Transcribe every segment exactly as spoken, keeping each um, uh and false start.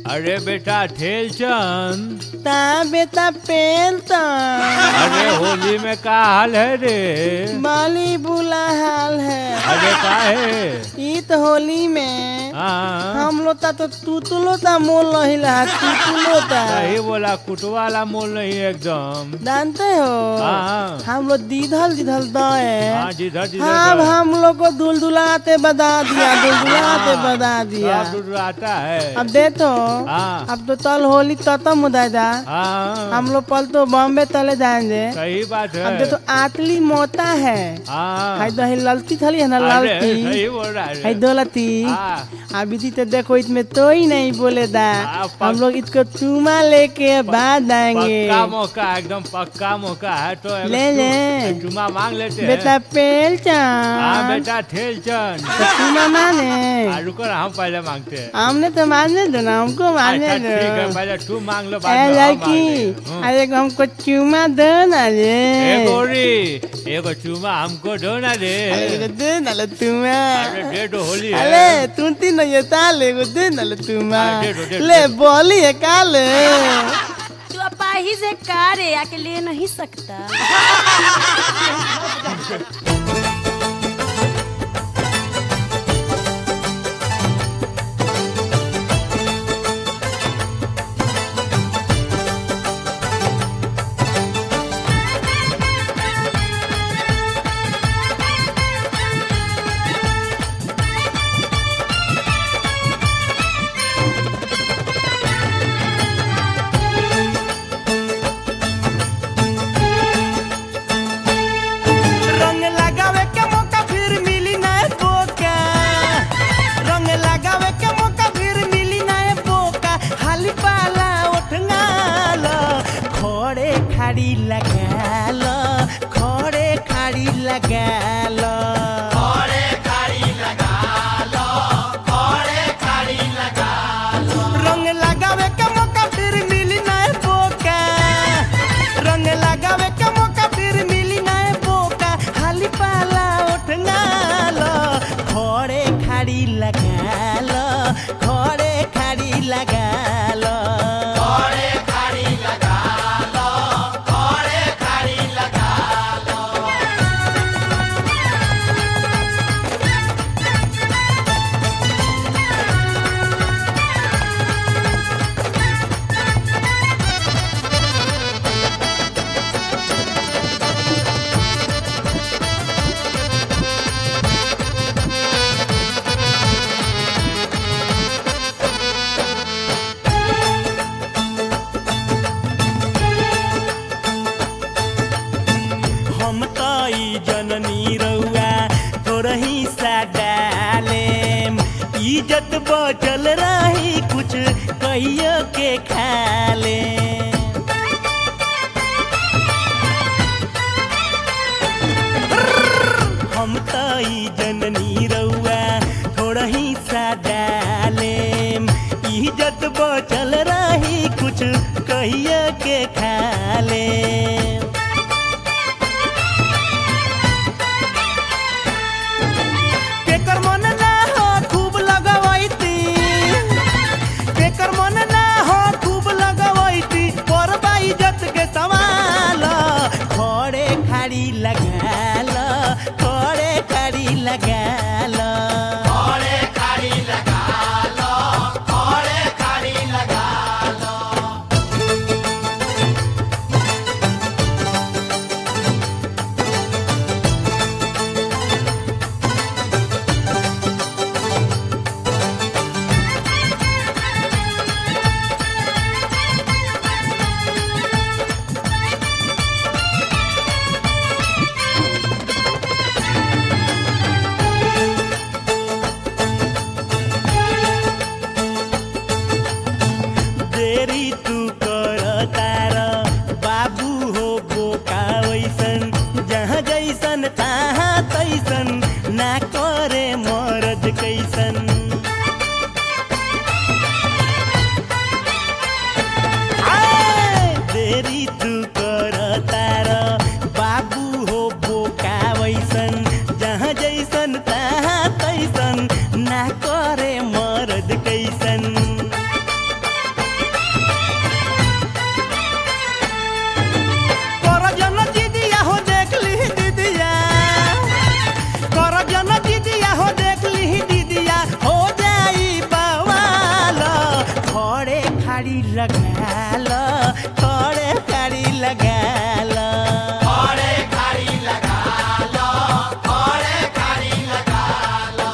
अरे बेटा ठेलचंद। ता बेटा पेलचंद। अरे होली में का हाल है रे? बाली बुला हाल है। अरे का है? ई तो होली में हाँ हम लोग तो तुतलोता मोल नहीं रहा, तुतलोता। सही बोला, कुटवाला मोल नहीं एकदम। जानते हो हाँ हम लोग दीधल दीधल दाए। हाँ जिधर जिधर अब हम लोग को दुलदुलाते बता दिया, दुलदुलाते बता दिया। आता है। अब देखो हाँ अब तो तल होली खत्म हो जाएगा। हाँ हम लोग पल तो बॉम्बे तले जाएंगे। सही बात है। अब देखो आतली मोता है। हाँ हाय दो ललती थली है ना, ललती सही बोल रहा है। हाय दौलती। हाँ अभी थी तो देखो इसमें तो ही नहीं बोले दा। हाँ, हम लोग इसको चूमा लेके बाद आएंगे। पक्का मौका, एकदम पक्का मौका है। तो ले ले चुमा मांग लेते हैं। बेटा पेल हाँ चंद। बेटा ठेलचंद। तो चूमा माने। रुको हम पहले मांगते हैं। हमने तो मानने दो ना, हमको मानने अच्छा, दो। ठीक है, पहले तू मांग लो, बाद ए में हम लड़की मांगेंगे। हम्म। अरे हमको चूमा दो ना रे। ए गोरी एगो चुमा हमको दो ना दे। अरे दे ना लो चूमा। अरे दे दो, होली है। अरे तू तीन ये ताले को दे ना लो चूमा। हाँ, दे दो, दे दो, ले दे दो। बोली है काले। तू अपाही से कारे आके ले नहीं सकता। खाड़ी लगा लो, खोड़े खाड़ी लगा लो, खोड़े खाड़ी लगा लो, खोड़े खाड़ी लगा लो। रंग लगावे का मौका फिर मिली ना बोका। रंग लगावे का मौका फिर मिली ना बोका। हाली पाला उठना लो, खोड़े खाड़ी लगा लो, खोड़े खाड़ी लगा लो। जननी रउआ थोरही सा डालेम, इज्जत बचल रही कुछ कहियो के खाले। हम तो ई जननी रउआ थोरही सा डालेम, इज्जत बचल रही कुछ कहियो के खाले। लगा लो, खोड़े खाड़ी लगा लो, खोड़े खाड़ी लगा लो, खोड़े खाड़ी लगा लो। खाड़ी लगा लो खड़े खाड़ी लगा लो खड़े खाड़ी लगा लो खड़े खाड़ी लगा लो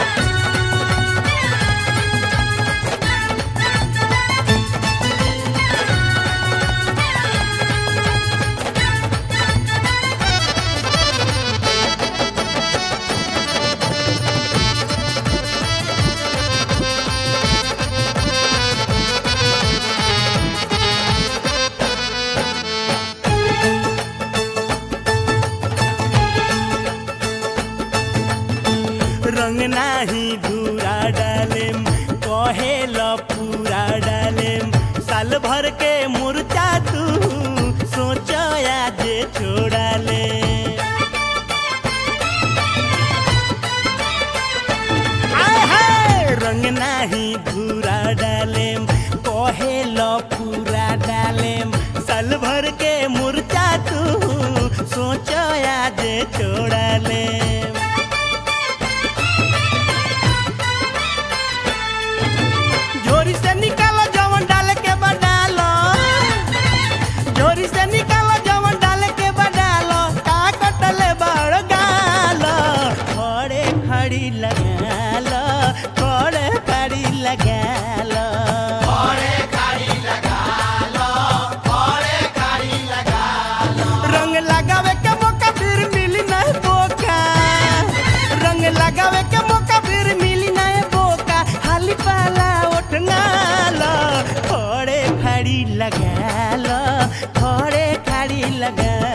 रंग नाही धूरा डालेम कहे ल पूरा डालेम साल भर के मुर्चा तू सोचो आज छोड़ा ले आय हाय रंग नाही धूरा डालेम कहे ल पूरा डालेम साल भर के मुर्चा तू सोचो आज छोड़ा ले झोरी से निकालो जवन डाले के बडालो झोरी से निकालो जवन डाले के बडालो का कटले बड़ गालो खड़े खड़ी लगालो खड़े खड़ी लगालो खड़े खाड़ी लगा लो खड़े खाड़ी लगा लो रंग लगावे के मौका फिर मिली नहीं बोका रंग लगावे के मौका फिर मिली नहीं बोका हाली पाला उठना लो खड़े खड़ी लगा लो खड़े खड़ी लगा